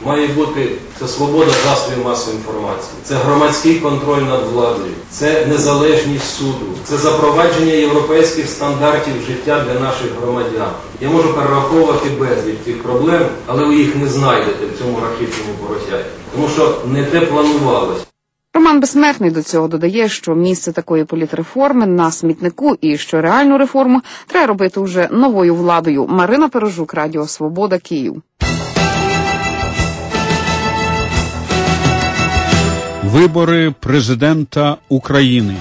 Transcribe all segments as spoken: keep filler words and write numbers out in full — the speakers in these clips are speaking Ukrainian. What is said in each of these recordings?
Має бути це свобода засобів масової інформації, це громадський контроль над владою, це незалежність суду, це запровадження європейських стандартів життя для наших громадян. Я можу перераховувати безліч цих проблем, але ви їх не знайдете в цьому рахітному поросяті, тому що не те планувалось. Роман Безсмертний до цього додає, що місце такої політреформи на смітнику і що реальну реформу треба робити вже новою владою. Марина Пережук, Радіо Свобода, Київ. Вибори президента України.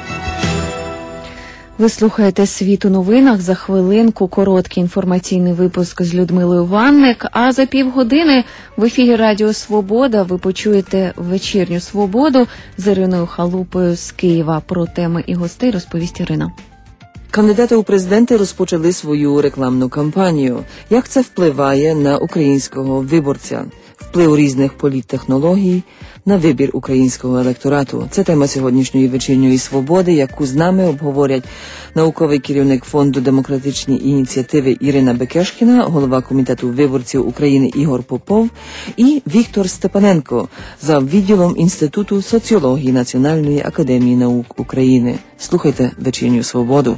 Ви слухаєте «Світ у новинах». За хвилинку короткий інформаційний випуск з Людмилою Ванник, а за півгодини в ефірі Радіо Свобода ви почуєте «Вечірню свободу» з Іриною Халупою з Києва. Про теми і гостей розповість Ірина. Кандидати у президенти розпочали свою рекламну кампанію. Як це впливає на українського виборця? Вплив різних політтехнологій на вибір українського електорату. Це тема сьогоднішньої вечірньої свободи, яку з нами обговорять науковий керівник Фонду демократичні ініціативи Ірина Бекешкіна, голова Комітету виборців України Ігор Попов і Віктор Степаненко за відділом Інституту соціології Національної академії наук України. Слухайте вечірню свободу.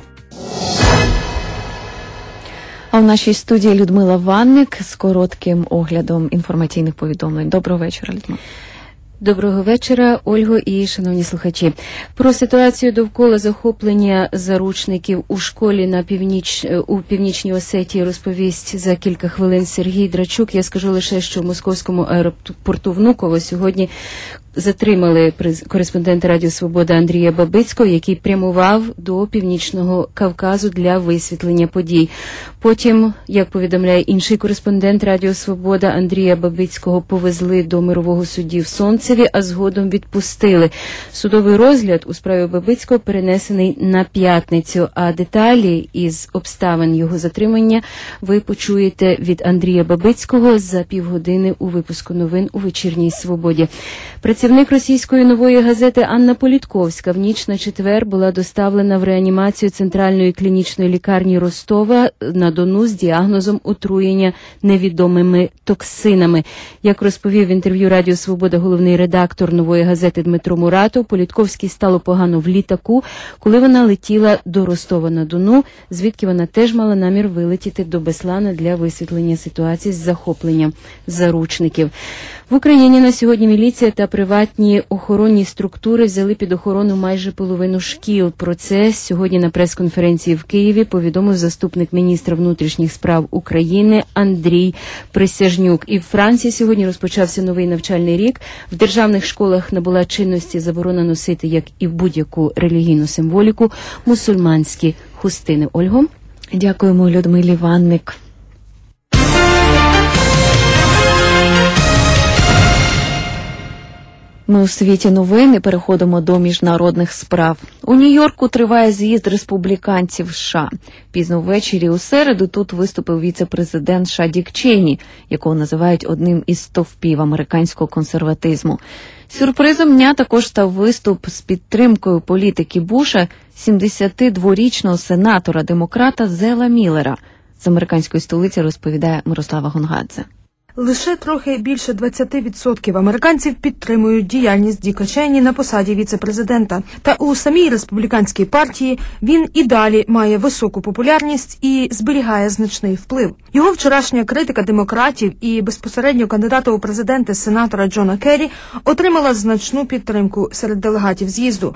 А в нашій студії Людмила Ванник з коротким оглядом інформаційних повідомлень. Доброго вечора, Людмила. Доброго вечора, Ольго і шановні слухачі. Про ситуацію довкола захоплення заручників у школі на північ у Північній Осетії розповість за кілька хвилин Сергій Драчук. Я скажу лише, що в московському аеропорту Внуково сьогодні затримали кореспондента Радіо Свобода Андрія Бабицького, який прямував до Північного Кавказу для висвітлення подій. Потім, як повідомляє інший кореспондент Радіо Свобода, Андрія Бабицького повезли до мирового судді в Сонцеві, а згодом відпустили. Судовий розгляд у справі Бабицького перенесений на п'ятницю, а деталі із обставин його затримання ви почуєте від Андрія Бабицького за півгодини у випуску новин у «Вечірній свободі». Працівник російської «Нової газети» Анна Політковська в ніч на четвер була доставлена в реанімацію Центральної клінічної лікарні Ростова на Дону з діагнозом отруєння невідомими токсинами. Як розповів в інтерв'ю Радіо Свобода головний редактор «Нової газети» Дмитро Муратов, Політковській стало погано в літаку, коли вона летіла до Ростова на Дону, звідки вона теж мала намір вилетіти до Беслана для висвітлення ситуації з захопленням заручників. В Україні на сьогодні міліція та приватні охоронні структури взяли під охорону майже половину шкіл. Про це сьогодні на прес-конференції в Києві повідомив заступник міністра внутрішніх справ України Андрій Присяжнюк. І в Франції сьогодні розпочався новий навчальний рік. В державних школах набула чинності заборона носити, як і в будь-яку релігійну символіку, мусульманські хустини. Ольго? Дякуємо Людмилі Ванник. Ми у світі новин і переходимо до міжнародних справ. У Нью-Йорку триває з'їзд республіканців США. Пізно ввечері у середу тут виступив віце-президент США Дік Чейні, якого називають одним із стовпів американського консерватизму. Сюрпризом дня також став виступ з підтримкою політики Буша сімдесятидворічного сенатора-демократа Зела Міллера. З американської столиці розповідає Мирослава Гонгадзе. Лише трохи більше двадцять відсотків американців підтримують діяльність Діка Чейні на посаді віце-президента. Та у самій республіканській партії він і далі має високу популярність і зберігає значний вплив. Його вчорашня критика демократів і безпосередньо кандидата у президенти сенатора Джона Керрі отримала значну підтримку серед делегатів з'їзду.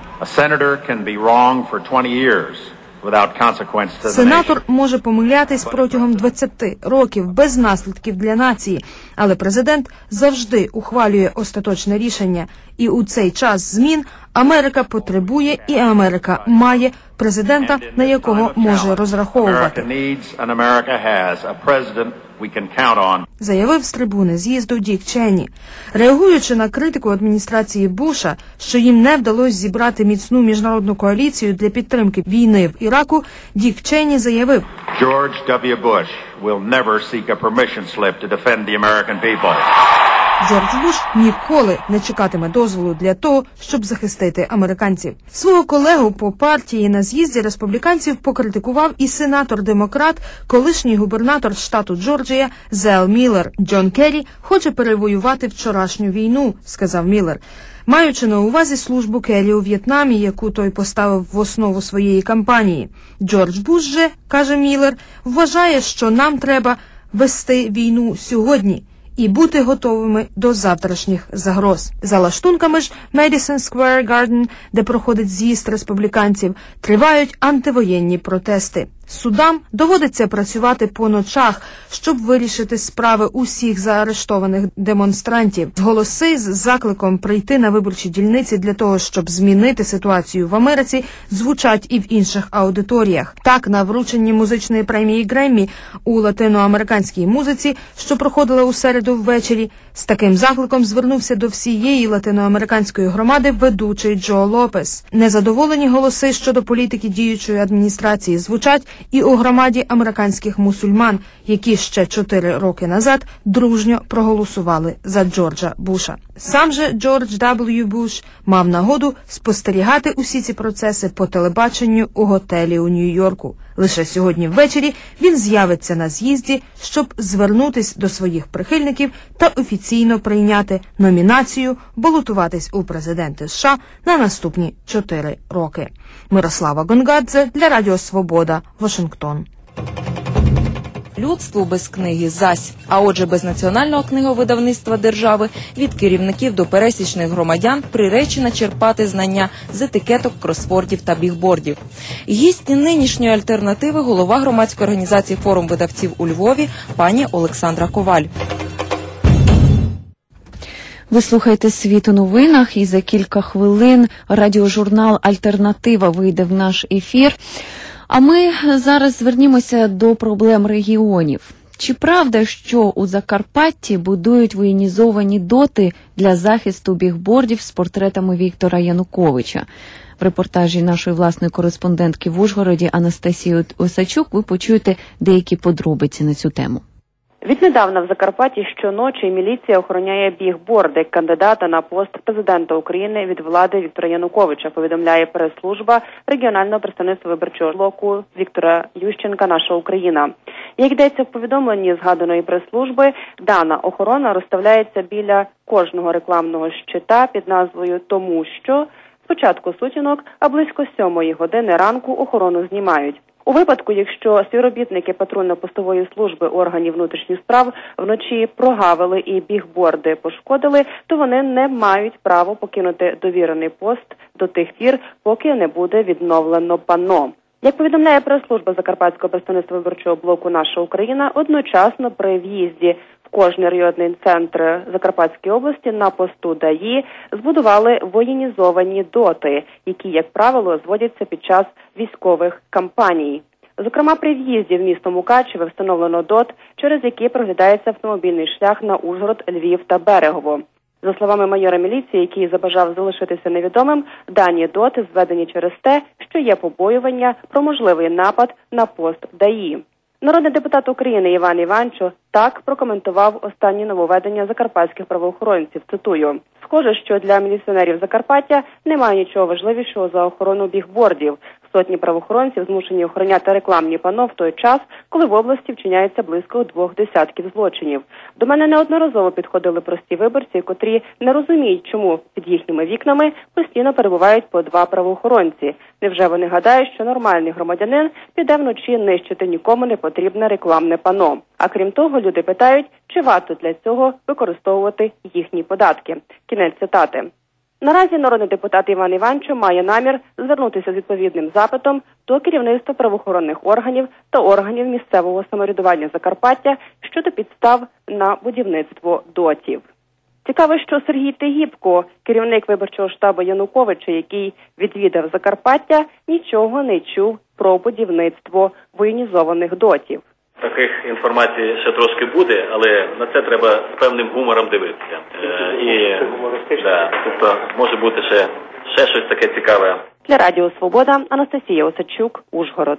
Сенатор може помилятись протягом двадцяти років без наслідків для нації, але президент завжди ухвалює остаточне рішення. І у цей час змін Америка потребує і Америка має президента, на якого може розраховувати. Заявив з трибуни з'їзду Дік Чейні. Реагуючи на критику адміністрації Буша, що їм не вдалося зібрати міцну міжнародну коаліцію для підтримки війни в Іраку, Дік Чейні заявив: George W. Bush will never seek a permission slip to defend the American people. Джордж Буш ніколи не чекатиме дозволу для того, щоб захистити американців. Свого колегу по партії на з'їзді республіканців покритикував і сенатор-демократ, колишній губернатор штату Джорджія Зел Міллер. Джон Керрі хоче перевоювати вчорашню війну, сказав Міллер, маючи на увазі службу Керрі у В'єтнамі, яку той поставив в основу своєї кампанії. Джордж Буш же, каже Міллер, вважає, що нам треба вести війну сьогодні і бути готовими до завтрашніх загроз. За лаштунками ж Madison Square Garden, де проходить з'їзд республіканців, тривають антивоєнні протести. Судам доводиться працювати по ночах, щоб вирішити справи усіх заарештованих демонстрантів. Голоси з закликом прийти на виборчі дільниці для того, щоб змінити ситуацію в Америці, звучать і в інших аудиторіях. Так, на врученні музичної премії Греммі у латиноамериканській музиці, що проходила у середу ввечері, з таким закликом звернувся до всієї латиноамериканської громади ведучий Джо Лопес. Незадоволені голоси щодо політики діючої адміністрації звучать і у громаді американських мусульман, які ще чотири роки назад дружньо проголосували за Джорджа Буша. Сам же Джордж Дабл Ю. Буш мав нагоду спостерігати усі ці процеси по телебаченню у готелі у Нью-Йорку. Лише сьогодні ввечері він з'явиться на з'їзді, щоб звернутись до своїх прихильників та офіційно прийняти номінацію балотуватись у президенти США на наступні чотири роки. Мирослава Гонгадзе для Радіо Свобода, Вашингтон. Людству без книги зась, а отже без національного книговидавництва держави від керівників до пересічних громадян приречена черпати знання з етикеток, кросвордів та бігбордів. Гість нинішньої альтернативи – голова громадської організації «Форум видавців» у Львові пані Олександра Коваль. Ви слухаєте «Світ у новинах» і за кілька хвилин радіожурнал «Альтернатива» вийде в наш ефір. А ми зараз звернімося до проблем регіонів. Чи правда, що у Закарпатті будують воєнізовані доти для захисту бігбордів з портретами Віктора Януковича? В репортажі нашої власної кореспондентки в Ужгороді Анастасії Осачук ви почуєте деякі подробиці на цю тему. Віднедавна в Закарпатті щоночі міліція охороняє бігборди кандидата на пост президента України від влади Віктора Януковича, повідомляє прес-служба регіонального представництва виборчого блоку Віктора Ющенка «Наша Україна». Як йдеться в повідомленні згаданої прес-служби, дана охорона розставляється біля кожного рекламного щита під назвою «Тому що» спочатку сутінок, а близько сьомої години ранку охорону знімають. У випадку, якщо співробітники патрульно-постової служби органів внутрішніх справ вночі прогавили і бігборди пошкодили, то вони не мають права покинути довірений пост до тих пір, поки не буде відновлено панно. Як повідомляє прес-служба Закарпатського представництва виборчого блоку «Наша Україна», одночасно при в'їзді в кожний районний центр Закарпатської області на посту ДАІ збудували воєнізовані доти, які, як правило, зводяться під час військових кампаній. Зокрема, при в'їзді в місто Мукачеве встановлено дот, через який проглядається автомобільний шлях на Ужгород, Львів та Берегово. За словами майора міліції, який забажав залишитися невідомим, дані доти зведені через те, що є побоювання про можливий напад на пост ДАІ. Народний депутат України Іван Іванчо так прокоментував останні нововведення закарпатських правоохоронців. Цитую: «Схоже, що для міліціонерів Закарпаття немає нічого важливішого за охорону бігбордів. Сотні правоохоронців змушені охороняти рекламні панно в той час, коли в області вчиняється близько двох десятків злочинів. До мене неодноразово підходили прості виборці, котрі не розуміють, чому під їхніми вікнами постійно перебувають по два правоохоронці. Невже вони гадають, що нормальний громадянин піде вночі нищити нікому не потрібне рекламне панно? А крім того, люди питають, чи варто для цього використовувати їхні податки». Кінець цитати. Наразі народний депутат Іван Іванчо має намір звернутися з відповідним запитом до керівництва правоохоронних органів та органів місцевого самоврядування Закарпаття щодо підстав на будівництво дотів. Цікаво, що Сергій Тегібко, керівник виборчого штабу Януковича, який відвідав Закарпаття, нічого не чув про будівництво воєнізованих дотів. Таких інформацій ще трошки буде, але на це треба з певним гумором дивитися. Е, і, да, тобто може бути ще, ще щось таке цікаве. Для Радіо Свобода Анастасія Осадчук, Ужгород.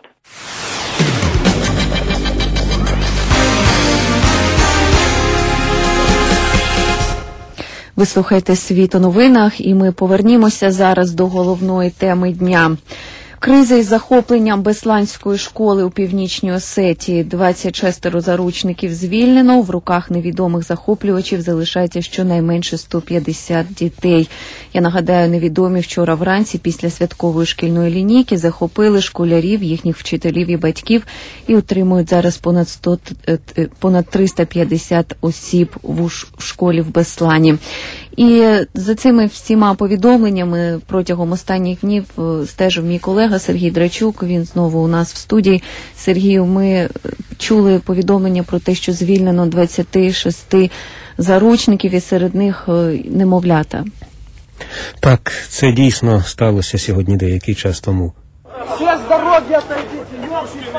Ви слухаєте «Світ у новинах» і ми повернімося зараз до головної теми дня. Криза із захопленням Бесланської школи у Північній Осетії. двадцять шість заручників звільнено, в руках невідомих захоплювачів залишається щонайменше сто п'ятдесят дітей. Я нагадаю, невідомі вчора вранці після святкової шкільної лінійки захопили школярів, їхніх вчителів і батьків і утримують зараз понад сто, понад триста п'ятдесят осіб в школі в Беслані. І за цими всіма повідомленнями протягом останніх днів стежив мій колега Сергій Драчук. Він знову у нас в студії. Сергію, ми чули повідомлення про те, що звільнено двадцять шість заручників і серед них немовлята. Так, це дійсно сталося сьогодні деякий час тому. Все здоров'я та діти,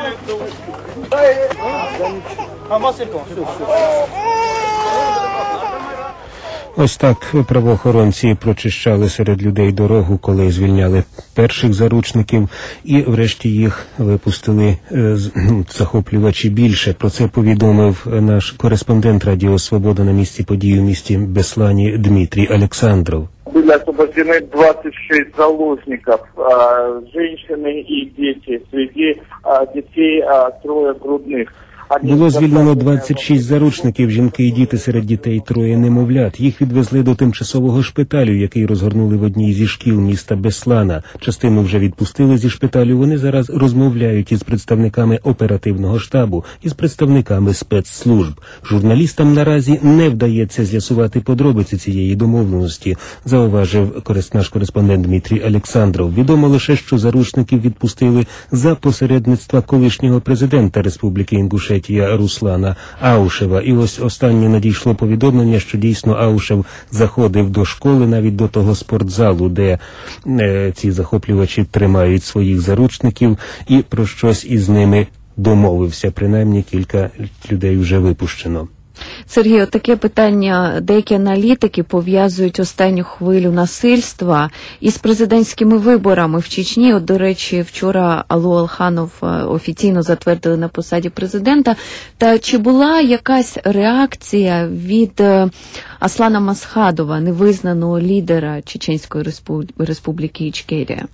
Ось так правоохоронці прочищали серед людей дорогу, коли звільняли перших заручників, і врешті їх випустили захоплювачі більше. Про це повідомив наш кореспондент Радіо Свобода на місці події в місті Беслані Дмитрий Александров. Были освобождены двадцать шесть заложников, женщины и дети. Среди детей трое грудных. Було звільнено двадцять шість заручників, жінки і діти, серед дітей троє немовлят. Їх відвезли до тимчасового шпиталю, який розгорнули в одній зі шкіл міста Беслана. Частину вже відпустили зі шпиталю. Вони зараз розмовляють із представниками оперативного штабу, із представниками спецслужб. Журналістам наразі не вдається з'ясувати подробиці цієї домовленості, зауважив наш кореспондент Дмитрій Александров. Відомо лише, що заручників відпустили за посередництва колишнього президента Республіки Інгушетія Руслана Аушева. І ось останнє надійшло повідомлення, що дійсно Аушев заходив до школи, навіть до того спортзалу, де е, ці захоплювачі тримають своїх заручників, і про щось із ними домовився. Принаймні кілька людей вже випущено. Сергій, таке питання. Деякі аналітики пов'язують останню хвилю насильства із президентськими виборами в Чечні. От, до речі, вчора Аллу Алханов офіційно затвердили на посаді президента. Та чи була якась реакція від Аслана Масхадова, невизнаного лідера Чеченської республіки Ічкерія?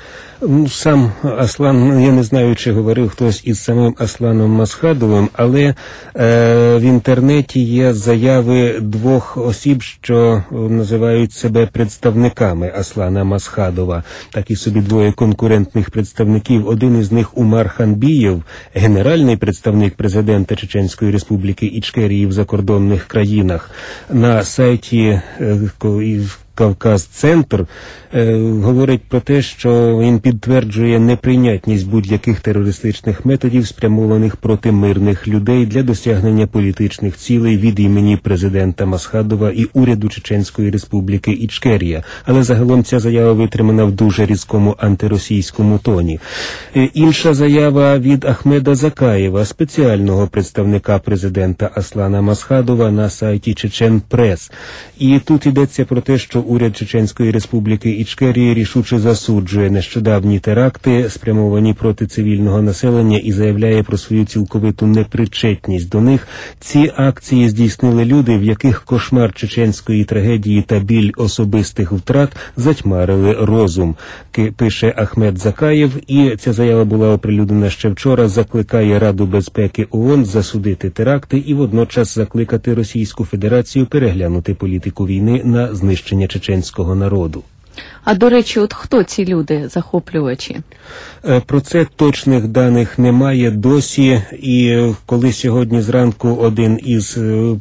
Сам Аслан, я не знаю, чи говорив хтось із самим Асланом Масхадовим, але е, в інтернеті є заяви двох осіб, що називають себе представниками Аслана Масхадова. Такі собі двоє конкурентних представників. Один із них Умар Ханбієв, генеральний представник президента Чеченської республіки Ічкерії в закордонних країнах. На сайті е, Кавказ-центр е, говорить про те, що він підтверджує неприйнятність будь-яких терористичних методів, спрямованих проти мирних людей для досягнення політичних цілей від імені президента Масхадова і уряду Чеченської республіки Ічкерія. Але загалом ця заява витримана в дуже різкому антиросійському тоні. Е, інша заява від Ахмеда Закаєва, спеціального представника президента Аслана Масхадова, на сайті Чечен Прес. І тут йдеться про те, що уряд Чеченської республіки Ічкерії рішуче засуджує нещодавні теракти, спрямовані проти цивільного населення, і заявляє про свою цілковиту непричетність до них. Ці акції здійснили люди, в яких кошмар чеченської трагедії та біль особистих втрат затьмарили розум, пише Ахмед Закаєв. І ця заява була оприлюднена ще вчора. Закликає Раду безпеки ООН засудити теракти і водночас закликати Російську Федерацію переглянути політику війни на знищення чеченського народу. А, до речі, от хто ці люди, захоплювачі? Про це точних даних немає досі, і коли сьогодні зранку один із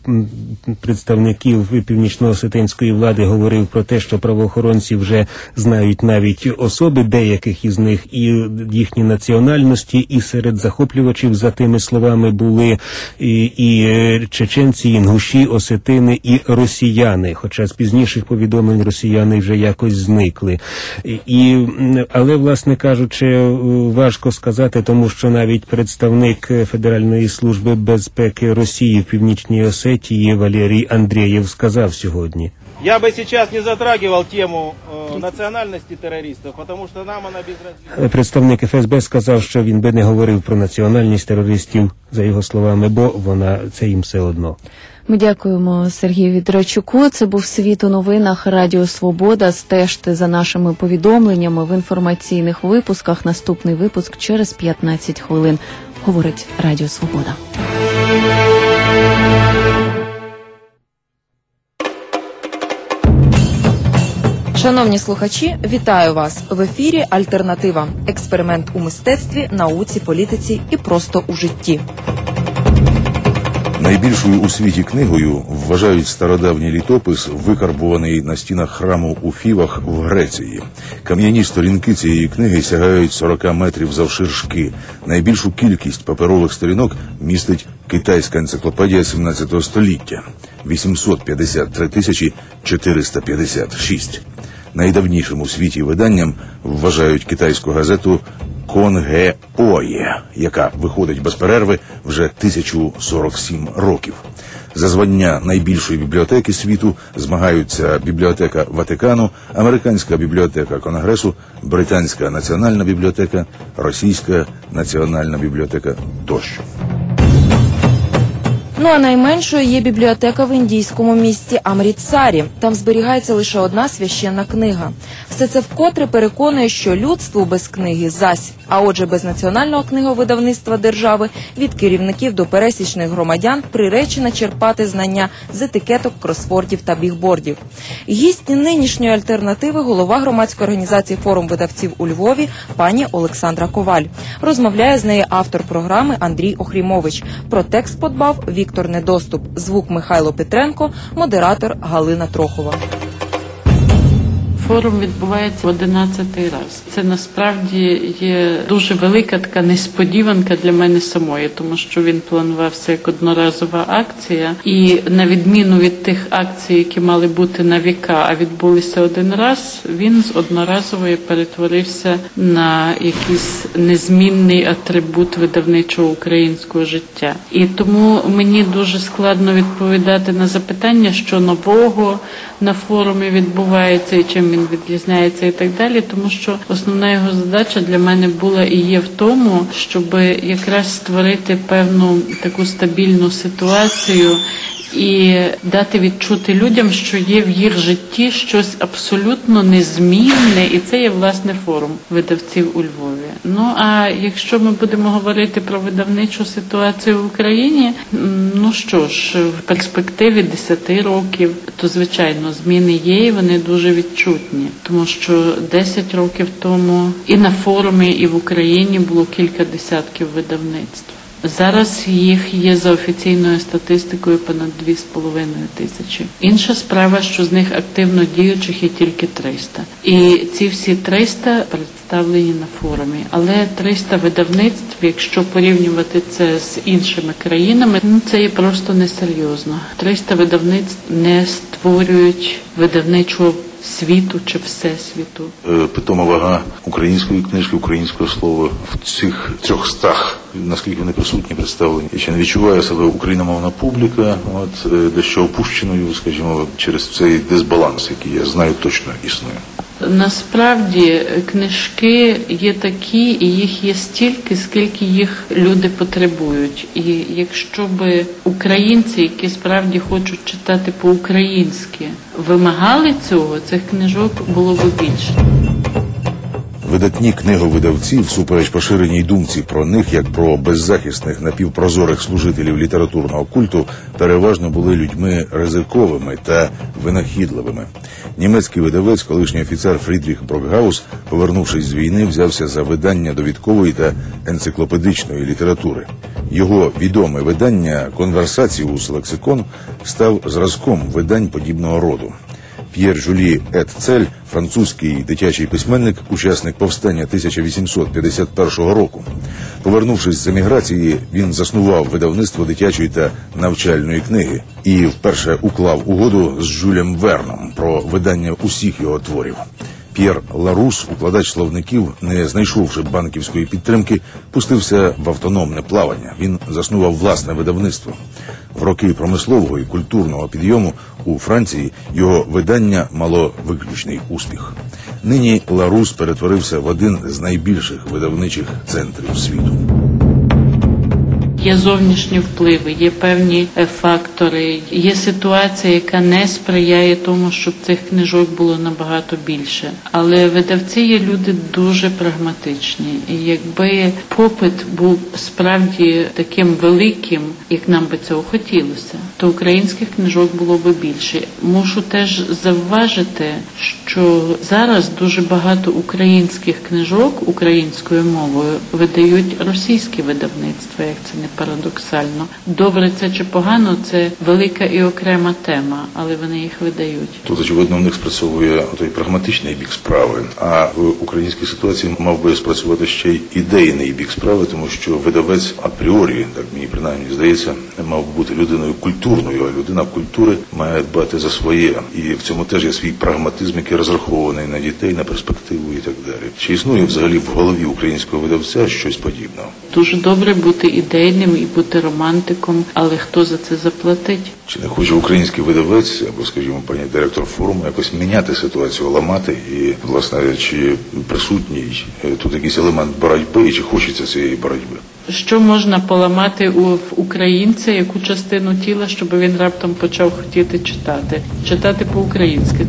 представників північно-осетинської влади говорив про те, що правоохоронці вже знають навіть особи деяких із них і їхні національності, і серед захоплювачів, за тими словами, були і, і чеченці, інгуші, осетини і росіяни, хоча з пізніших повідомлень росіяни вже якось зникли. І, але, власне кажучи, важко сказати, тому що навіть представник Федеральної служби безпеки Росії в Північній Осетії Валерій Андрєєв сказав сьогодні: Я бы сейчас не затрагивал тему э, национальности террористов, потому что нам она безразлична. Представник Еф Ес Бе сказав, що він би не говорив про національність терористів, за його словами, бо вона це їм все одно. Ми дякуємо Сергію Відрачуку. Це був «Світ у новинах» Радіо Свобода. Стежте за нашими повідомленнями в інформаційних випусках. Наступний випуск через п'ятнадцять хвилин. Говорить Радіо Свобода. Шановні слухачі, вітаю вас! В ефірі «Альтернатива» – експеримент у мистецтві, науці, політиці і просто у житті. Найбільшою у світі книгою вважають стародавній літопис, викарбуваний на стінах храму у Фівах в Греції. Кам'яні сторінки цієї книги сягають сорок метрів завширшки. Найбільшу кількість паперових сторінок містить китайська енциклопедія сімнадцятого століття – вісімсот п'ятдесят три тисячі чотириста п'ятдесят шість. Найдавнішим у світі виданням вважають китайську газету «Конгеоє», яка виходить без перерви вже тисячу сорок сім років. За звання найбільшої бібліотеки світу змагаються бібліотека Ватикану, Американська бібліотека Конгресу, Британська національна бібліотека, Російська національна бібліотека тощо. Ну а найменшою є бібліотека в індійському місті Амрітсарі. Там зберігається лише одна священна книга. Все це вкотре переконує, що людству без книги зась, а отже без національного книговидавництва держави від керівників до пересічних громадян приречено черпати знання з етикеток, кросвордів та бігбордів. Гість нинішньої альтернативи – голова громадської організації «Форум видавців» у Львові пані Олександра Коваль. Розмовляє з нею автор програми Андрій Охрімович. Про текст подбав Віктор Недоступ, звук Михайло Петренко, модератор Галина Трохова. Форум відбувається одинадцятий раз. Це насправді є дуже велика така несподіванка для мене самої, тому що він планувався як одноразова акція. І на відміну від тих акцій, які мали бути на віка, а відбулися один раз, він з одноразової перетворився на якийсь незмінний атрибут видавничого українського життя. І тому мені дуже складно відповідати на запитання, що нового на форумі відбувається і чим він відрізняється і так далі, тому що основна його задача для мене була і є в тому, щоб якраз створити певну таку стабільну ситуацію і дати відчути людям, що є в їх житті щось абсолютно незмінне, і це є, власне, форум видавців у Львові. Ну, а якщо ми будемо говорити про видавничу ситуацію в Україні, ну що ж, в перспективі десяти років, то, звичайно, зміни є, і вони дуже відчутні. Тому що десять років тому і на форумі, і в Україні було кілька десятків видавництв. Зараз їх є за офіційною статистикою понад дві з половиною тисячі. Інша справа, що з них активно діючих є тільки триста. І ці всі триста представлені на форумі. Але триста видавництв, якщо порівнювати це з іншими країнами, ну це є просто несерйозно. триста видавництв не створюють видавничого світу чи всесвіту. Питома вага української книжки, українського слова в цих трьохстах, наскільки вони присутні, представлені. І чи не відчуває себе україномовна публіка, от, дещо опущеною, скажімо, через цей дисбаланс, який, я знаю, точно існує? Насправді книжки є такі, і їх є стільки, скільки їх люди потребують. І якщо б українці, які справді хочуть читати по-українськи, вимагали цього, цих книжок було б більше. Видатні книговидавці, всупереч поширеній думці про них, як про беззахисних напівпрозорих служителів літературного культу, переважно були людьми ризиковими та винахідливими. Німецький видавець, колишній офіцер Фрідріх Брокгаус, повернувшись з війни, взявся за видання довідкової та енциклопедичної літератури. Його відоме видання «Конверсаціус лексикон» став зразком видань подібного роду. П'єр Жюлі Етцель, французький дитячий письменник, учасник повстання тисяча вісімсот п'ятдесят першого року. Повернувшись з еміграції, він заснував видавництво дитячої та навчальної книги і вперше уклав угоду з Жюлем Верном про видання усіх його творів. П'єр Ларус, укладач словників, не знайшовши банківської підтримки, пустився в автономне плавання. Він заснував власне видавництво. В роки промислового і культурного підйому у Франції його видання мало виключний успіх. Нині Ларус перетворився в один з найбільших видавничих центрів світу. Є зовнішні впливи, є певні фактори, є ситуація, яка не сприяє тому, щоб цих книжок було набагато більше. Але видавці є люди дуже прагматичні. І якби попит був справді таким великим, як нам би цього хотілося, то українських книжок було би більше. Мушу теж завважити, що зараз дуже багато українських книжок українською мовою видають російські видавництва, як це не парадоксально. Добре це чи погано, це велика і окрема тема, але вони їх видають. Тут, очевидно, в них спрацьовує той прагматичний бік справи, а в українській ситуації мав би спрацювати ще й ідейний бік справи, тому що видавець апріорі, так мені принаймні здається, мав бути людиною культурною, а людина культури має дбати за своє. І в цьому теж є свій прагматизм, який розрахований на дітей, на перспективу і так далі. Чи існує взагалі в голові українського видавця щось подібного? Дуже добре бути ідейним і бути романтиком, але хто за це заплатить? Чи не хоче український видавець, або, скажімо, пані директор форуму, якось міняти ситуацію, ламати? І, власне, чи присутній тут якийсь елемент боротьби, і чи хочеться цієї боротьби? Що можна поламати у українця, яку частину тіла, щоб він раптом почав хотіти читати? Читати по-українськи.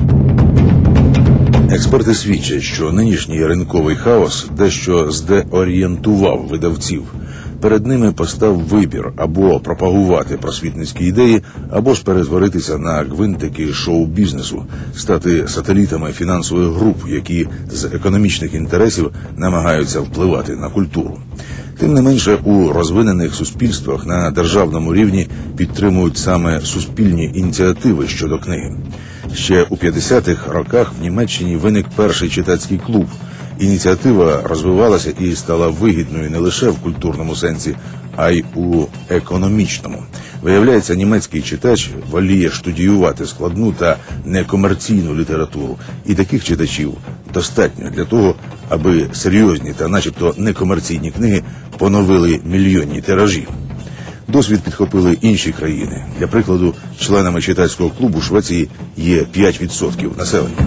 Експерти свідчать, що нинішній ринковий хаос дещо здеорієнтував видавців. Перед ними постав вибір або пропагувати просвітницькі ідеї, або ж перетворитися на гвинтики шоу-бізнесу, стати сателітами фінансових груп, які з економічних інтересів намагаються впливати на культуру. Тим не менше, у розвинених суспільствах на державному рівні підтримують саме суспільні ініціативи щодо книги. Ще у п'ятдесятих роках в Німеччині виник перший читацький клуб. Ініціатива розвивалася і стала вигідною не лише в культурному сенсі, а й у економічному. Виявляється, німецький читач воліє студіювати складну та некомерційну літературу. І таких читачів достатньо для того, аби серйозні та начебто некомерційні книги поновили мільйонні тиражі. Досвід підхопили інші країни. Для прикладу, членами читацького клубу Швеції є п'ять відсотків населення.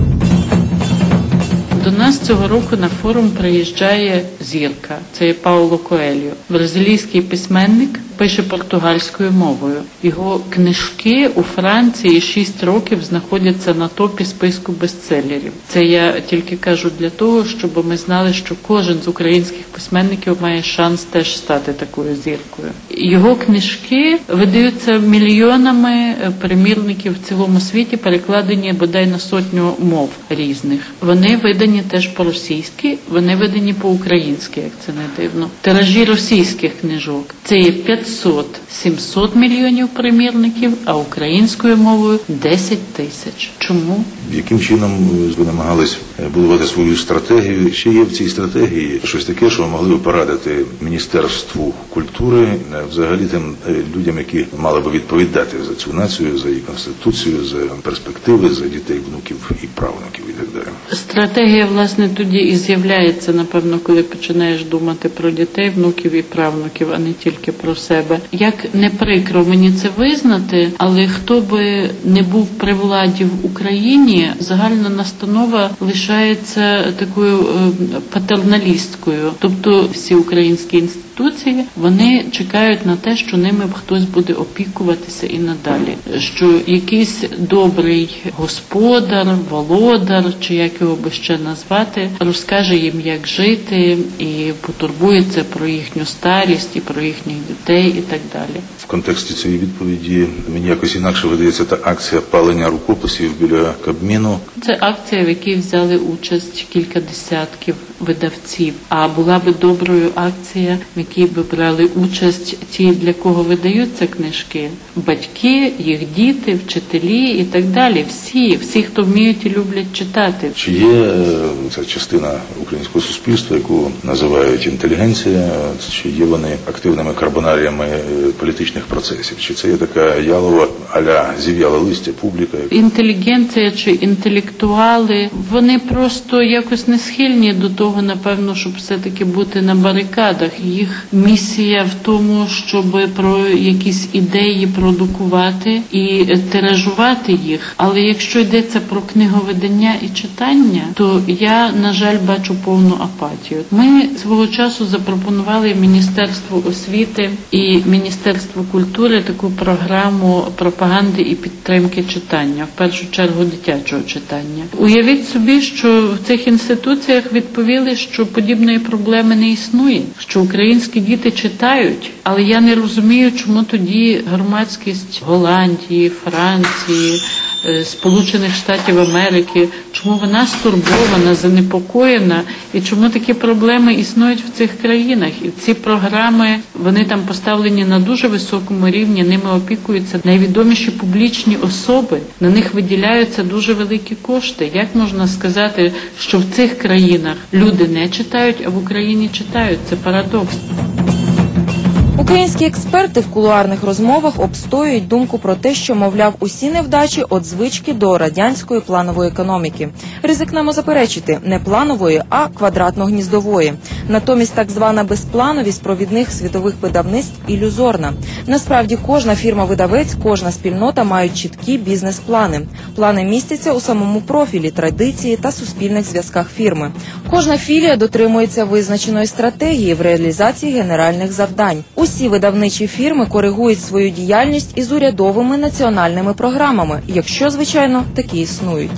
До нас цього року на форум приїжджає зірка. Це є Пауло Коельо. Бразилійський письменник, пише португальською мовою. Його книжки у Франції шість років знаходяться на топі списку бестселерів. Це я тільки кажу для того, щоб ми знали, що кожен з українських письменників має шанс теж стати такою зіркою. Його книжки видаються мільйонами примірників в цілому світі, перекладені бодай на сотню мов різних. Вони видані теж по-російськи, вони видані по-українськи, як це не дивно. Тиражі російських книжок – це є п'ятсот-сімсот мільйонів примірників, а українською мовою – десять тисяч. Чому? Яким чином ви намагались будувати свою стратегію? Чи є в цій стратегії щось таке, що ви могли б порадити Міністерству культури, взагалі тим людям, які мали б відповідати за цю націю, за її конституцію, за перспективи, за дітей, внуків і правнуків і так далі? Стратегія, власне, тоді і з'являється, напевно, коли починаєш думати про дітей, внуків і правнуків, а не тільки про себе. Як не прикро мені це визнати, але хто би не був при владі в Україні, загальна настанова лишається такою патерналісткою. Тобто всі українські інституції, вони чекають на те, що ними хтось буде опікуватися і надалі. Що якийсь добрий господар, володар, чи як його би ще назвати, розкаже їм, як жити, і потурбується про їхню старість, і про їхніх дітей, і так далі. В контексті цієї відповіді мені якось інакше видається та акція палення рукописів біля Кабміну. Це акція, в якій взяли участь кілька десятків видавців. А була би доброю акція, в якій би брали участь ті, для кого видаються книжки. Батьки, їх діти, вчителі і так далі. Всі, всі, хто вміють і люблять читати. Чи є ця частина українського суспільства, яку називають інтелігенція, чи є вони активними карбонаріями політичних політичних процесів? Чи це є така ялова, а-ля зів'яле листя, публіка? Інтелігенція чи інтелектуали, вони просто якось не схильні до того, напевно, щоб все-таки бути на барикадах. Їх місія в тому, щоб про якісь ідеї продукувати і тиражувати їх. Але якщо йдеться про книговидання і читання, то я, на жаль, бачу повну апатію. Ми свого часу запропонували Міністерству освіти і Міністерству культури таку програму пропаганди і підтримки читання, в першу чергу дитячого читання. Уявіть собі, що в цих інституціях відповіли, що подібної проблеми не існує, що українські діти читають, але я не розумію, чому тоді громадськість Голландії, Франції, Сполучених Штатів Америки, чому вона стурбована, занепокоєна, і чому такі проблеми існують в цих країнах. І ці програми, вони там поставлені на дуже високому рівні, ними опікуються найвідоміші публічні особи, на них виділяються дуже великі кошти. Як можна сказати, що в цих країнах люди не читають, а в Україні читають? Це парадокс. Українські експерти в кулуарних розмовах обстоюють думку про те, що, мовляв, усі невдачі – от звички до радянської планової економіки. Ризикнемо заперечити не планової, а квадратно-гніздової. Натомість так звана безплановість провідних світових видавництв ілюзорна. Насправді кожна фірма-видавець, кожна спільнота мають чіткі бізнес-плани. Плани містяться у самому профілі, традиції та суспільних зв'язках фірми. Кожна філія дотримується визначеної стратегії в реалізації генеральних завдань. Усі видавничі фірми коригують свою діяльність із урядовими національними програмами, якщо, звичайно, такі існують.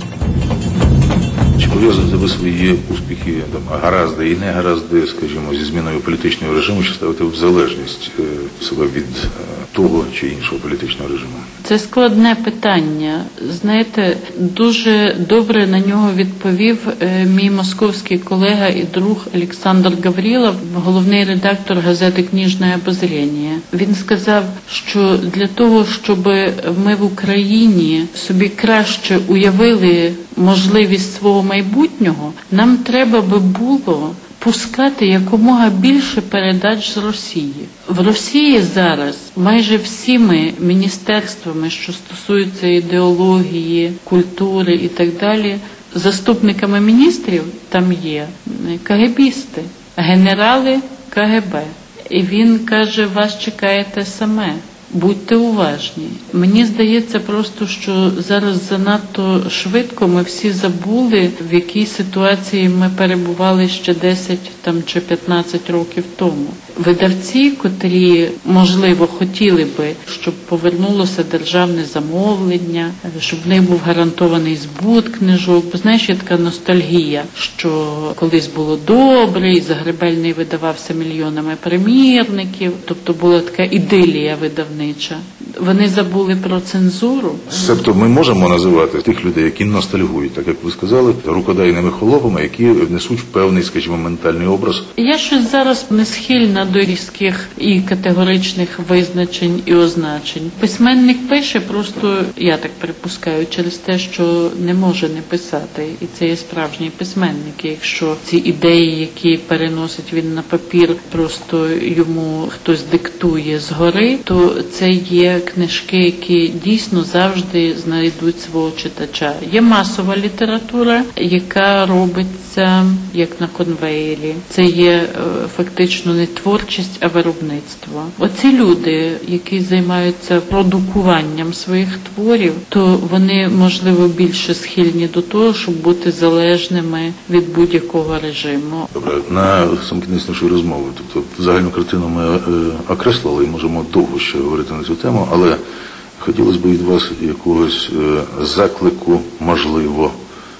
Чи пов'язуєте ви свої успіхи, там, гаразди і негаразди, скажімо, зі зміною політичного режиму, чи ставите в залежність е, себе від е, того чи іншого політичного режиму? Це складне питання. Знаєте, дуже добре на нього відповів е, мій московський колега і друг Олександр Гаврилов, головний редактор газети «Книжне обозрення». Він сказав, що для того, щоб ми в Україні собі краще уявили можливість свого майбутнього, нам треба би було пускати якомога більше передач з Росії. В Росії зараз майже всіми міністерствами, що стосуються ідеології, культури і так далі, заступниками міністрів там є кагебісти, генерали ка ге бе. І він каже, вас чекає те саме. Будьте уважні. Мені здається просто, що зараз занадто швидко ми всі забули, в якій ситуації ми перебували ще десять там, чи п'ятнадцять років тому. Видавці, котрі, можливо, хотіли би, щоб повернулося державне замовлення, щоб в них був гарантований збут книжок. Бо, знаєш, є така ностальгія, що колись було добре, і Загребельний видавався мільйонами примірників, тобто була така ідилія видавнича. Вони забули про цензуру. Тобто ми можемо називати тих людей, які ностальгують, так як ви сказали, рукодайними холопами, які внесуть певний, скажімо, ментальний образ. Я щось зараз не схильна до різких і категоричних визначень і означень. Письменник пише просто, я так припускаю, через те, що не може не писати. І це є справжній письменник. І якщо ці ідеї, які переносить він на папір, просто йому хтось диктує згори, то це є книжки, які дійсно завжди знайдуть свого читача. Є масова література, яка робиться як на конвеєрі. Це є фактично не творчість, а виробництво. Оці люди, які займаються продукуванням своїх творів, то вони, можливо, більше схильні до того, щоб бути залежними від будь-якого режиму. Добре, на сам кінець нашої розмови, тобто загальну картину ми е, окреслили і можемо довго ще говорити на цю тему, але хотілося б від вас якогось е, заклику, можливо,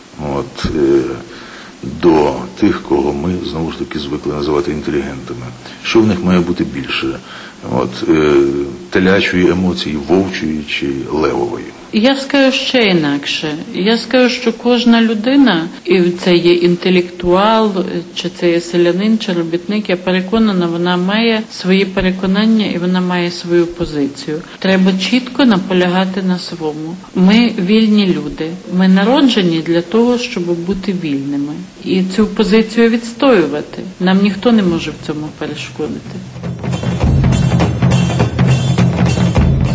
от, е, до тих, кого ми, знову ж таки, звикли називати інтелігентами. Що в них має бути більше? От, е, телячої емоції, вовчої чи левової? Я скажу ще інакше. Я скажу, що кожна людина, і це є інтелектуал, чи це є селянин, чи робітник, я переконана, вона має свої переконання і вона має свою позицію. Треба чітко наполягати на своєму. Ми вільні люди. Ми народжені для того, щоб бути вільними. І цю позицію відстоювати. Нам ніхто не може в цьому перешкодити.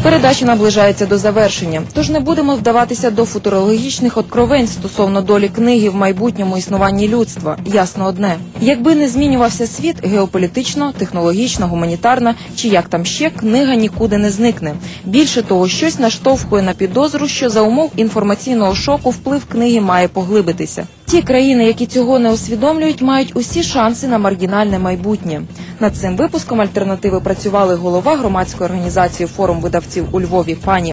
Передача наближається до завершення, тож не будемо вдаватися до футурологічних откровень стосовно долі книги в майбутньому існуванні людства. Ясно одне. Якби не змінювався світ геополітично, технологічно, гуманітарно, чи як там ще, книга нікуди не зникне. Більше того, щось наштовхує на підозру, що за умов інформаційного шоку вплив книги має поглибитися. Ті країни, які цього не усвідомлюють, мають усі шанси на маргінальне майбутнє. Над цим випуском «Альтернативи» працювали голова громадської організації «Форум видавців» у Львові пані